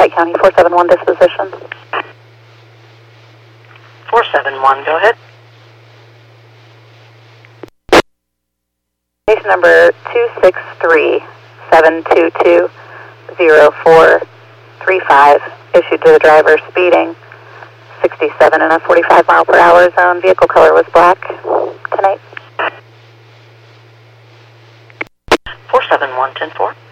Lehigh County 471 disposition. 471, go ahead. Case number 263-722-0435, issued to the driver speeding 67 in a 45 mile per hour zone. Vehicle color was black. Tonight. 471, 10-4.